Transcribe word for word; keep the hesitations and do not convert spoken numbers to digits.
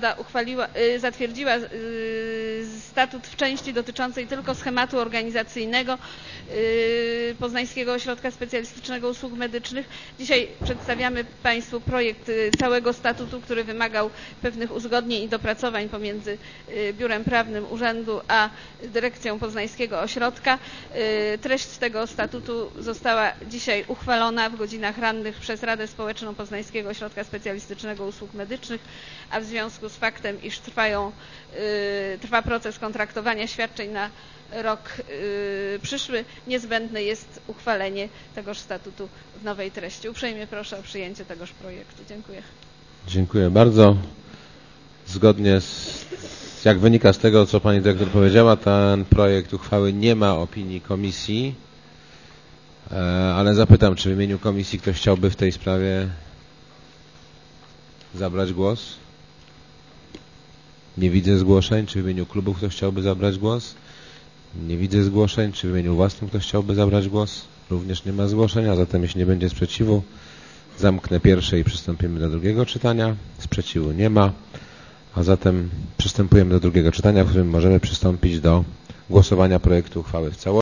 uchwaliła, zatwierdziła statut w części dotyczącej tylko schematu organizacyjnego Poznańskiego Ośrodka Specjalistycznego Usług Medycznych. Dzisiaj przedstawiamy Państwu projekt całego statutu, który wymagał pewnych uzgodnień i dopracowań pomiędzy Biurem Prawnym Urzędu a Dyrekcją Poznańskiego Ośrodka. Treść tego statutu została dzisiaj uchwalona w godzinach rannych przez Radę Społeczną Poznańskiego Ośrodka Specjalistycznego Usług Medycznych, a w związku z faktem, iż trwają, trwa proces kontraktowania świadczeń na rok przyszły, niezbędne jest uchwalenie tegoż statutu w nowej treści. Uprzejmie proszę o przyjęcie tegoż projektu. Dziękuję. Dziękuję bardzo. Zgodnie z, jak wynika z tego, co Pani Dyrektor powiedziała, ten projekt uchwały nie ma opinii komisji, ale zapytam, czy w imieniu komisji ktoś chciałby w tej sprawie zabrać głos? Nie widzę zgłoszeń. Czy w imieniu klubu ktoś chciałby zabrać głos? Nie widzę zgłoszeń. Czy w imieniu własnym ktoś chciałby zabrać głos? Również nie ma zgłoszeń, a zatem jeśli nie będzie sprzeciwu, zamknę pierwsze i przystąpimy do drugiego czytania. Sprzeciwu nie ma, a zatem przystępujemy do drugiego czytania, w którym możemy przystąpić do głosowania projektu uchwały w całości.